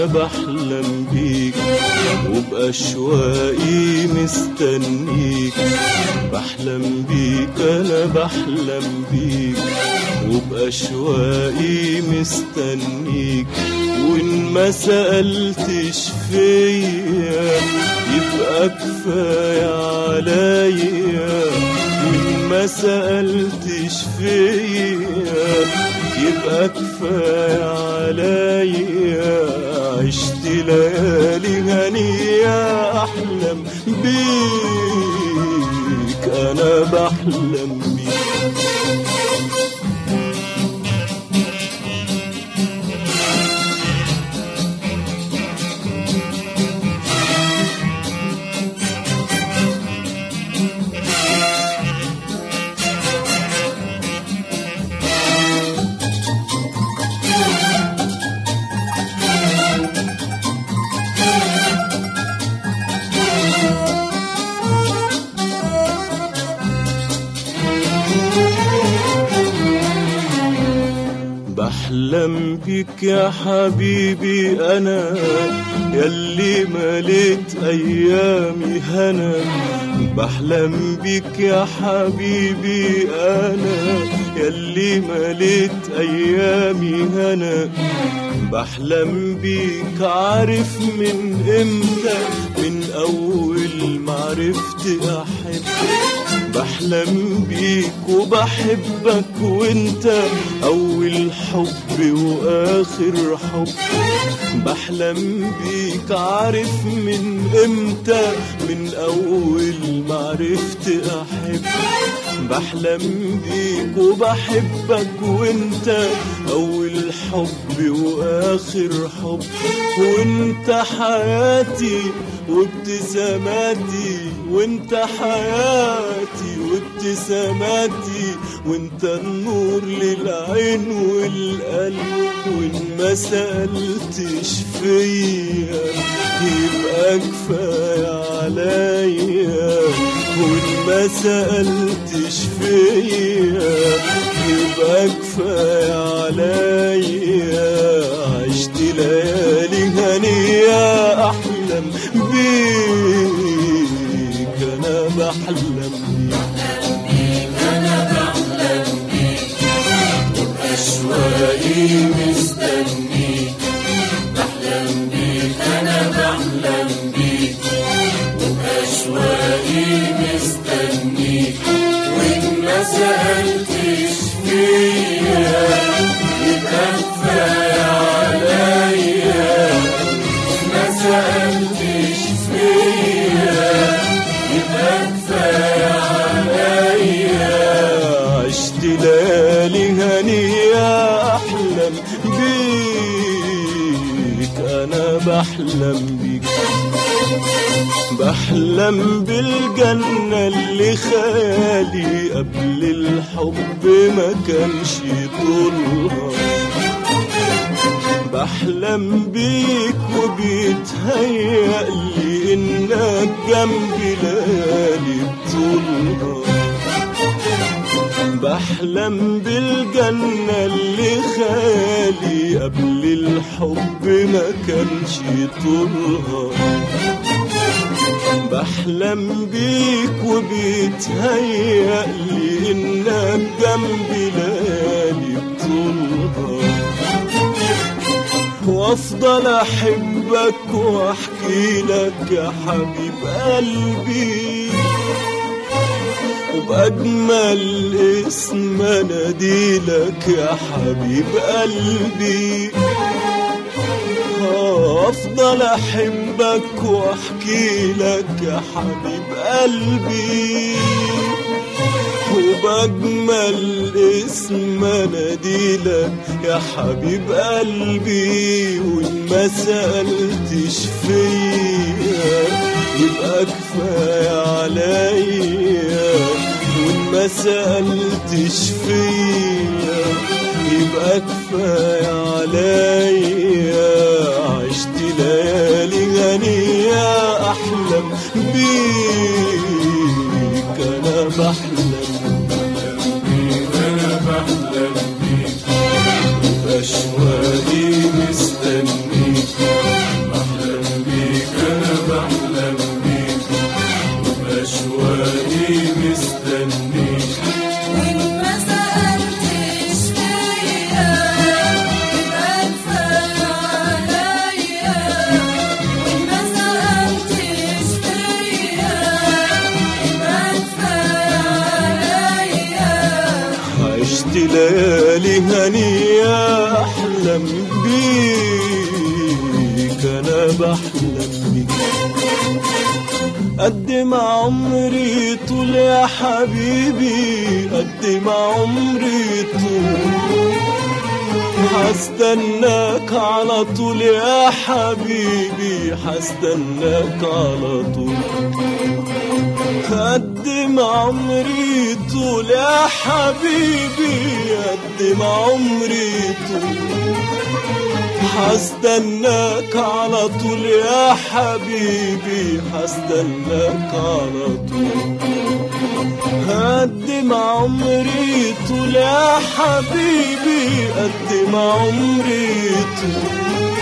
أنا بحلم بيك وبأشواقي مستنيك. بحلم بيك أنا بحلم بيك وبأشواقي مستنيك. وإن ما سألتش فيا يبقى كفاية عليا. وإن ما سألتش فيا يبقى كفاية عليا. عشت ليالي هنية أحلم بيك أنا بحلم بيك. بحلم بيك يا حبيبي أنا ياللي مليت أيامي هنا. بحلم بيك يا حبيبي أنا ياللي مليت أيامي هنا. بحلم بيك عارف من إمتى، من أول ما عرفت أحب. بحلم بيك وبحبك وانت أول حب وآخر حب. بحلم بيك عارف من امتى، من أول ما عرفت أحب. بحلم بيك وبحبك وانت أول حب وآخر حب. وانت حياتي وابتساماتي، وانت حياتي وابتساماتي، وانت النور للعين والقلب. وان ما سألتش فيا يبقى كفاية عليا. وان ما سألتش فيا يبقى كفاية عليا. عشت ليالي هنية أحلم بيك أنا بحلم بيك. أنا بحلم بيك وبأشواقي مستنيك. بحلم بيك أنا بحلم بيك وبأشواقي مستنيك. وإن ما سألتش فيا يبقى كفاية عليا. ما سألتش فيا يبقى كفاية عليا. عشت ليالي هنية أحلم بيك أنا بحلم بيك. بحلم بالجنة اللي خيالي قبل الحب ما كانش طولها. بحلم بيك وبيتهيألي إنك جنبي ليالي بطولها. بحلم بالجنة اللي خيالي قبل الحب ما كانش طولها. بحلم بيك وبيتهيألي إنك جنبي ليالي بطولها. وافضل احبك واحكي لك يا حبيب قلبي، وبأجمل اسم اناديلك يا حبيب قلبي. افضل احبك واحكي لك يا حبيب قلبي، وبأجمل اسم اناديلك يا حبيب قلبي. وإن ما سألتش فيا يبقى كفاية عليا. وإن ما سألتش فيا يبقى كفاية عليا. عشت ليالي غنية أحلم بيك أنا بحلم بيك أنا بحلم بيك بأشواقي مستنيك. ليالي هنية أحلم بيك أنا بحلم بيك. قد ما عمري طول يا حبيبي قد ما عمري طول حستناك على طول يا حبيبي حستناك على طول. قد ما عمري طول يا حبيبي قد ما عمري طول حستناك على طول يا حبيبي حستناك على طول. قد ما عمري طول يا حبيبي قد ما عمري طول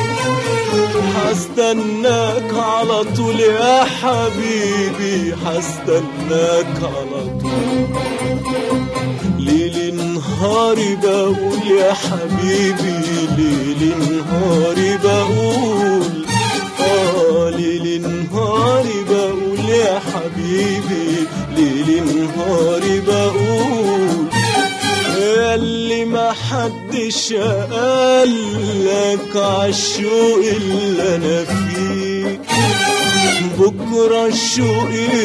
حستناك على طول يا حبيبي حستناك على طول. ليل نهاري بقول يا حبيبي ليل نهاري بقول ليل نهاري بقول يا حبيبي ليل نهاري بقول اللي ما حدش قالك عالشوق اللي انا فيه. بكرة الشوق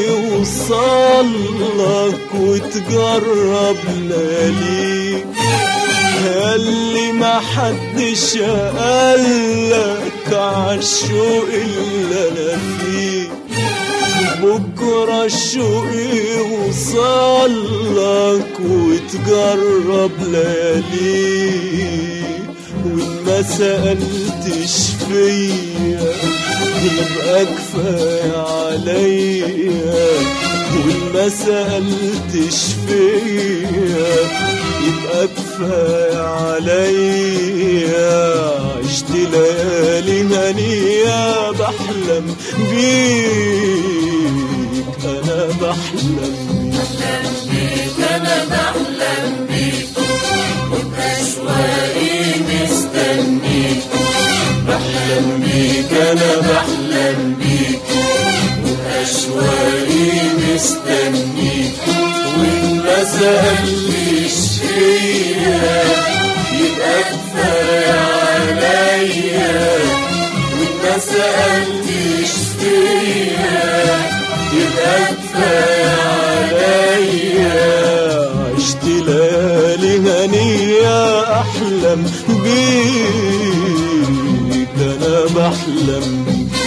يوصلك وتجرب لياليك. اللي ما حدش قالك عالشوق اللي انا فيه. بكرة الشوق يوصلك وتجرب لياليك. وإن ما سألتش فيا يبقى كفاية عليا. وإن ما سألتش فيا يبقى كفاية عليا. عشت ليالي هنية بحلم بيك أنا بحلم بيك أنا بحلم بيك وبأشواقي مستنيك. بحلم بيك أنا بحلم بيك وبأشواقي مستنيك. وإن ما سألتش فيا يبقى كفاية عليا. وإن ما سألتش فيا يبقى كفاية عليا. عشت ليالي هنية أحلم بيك أنا بحلم بيك.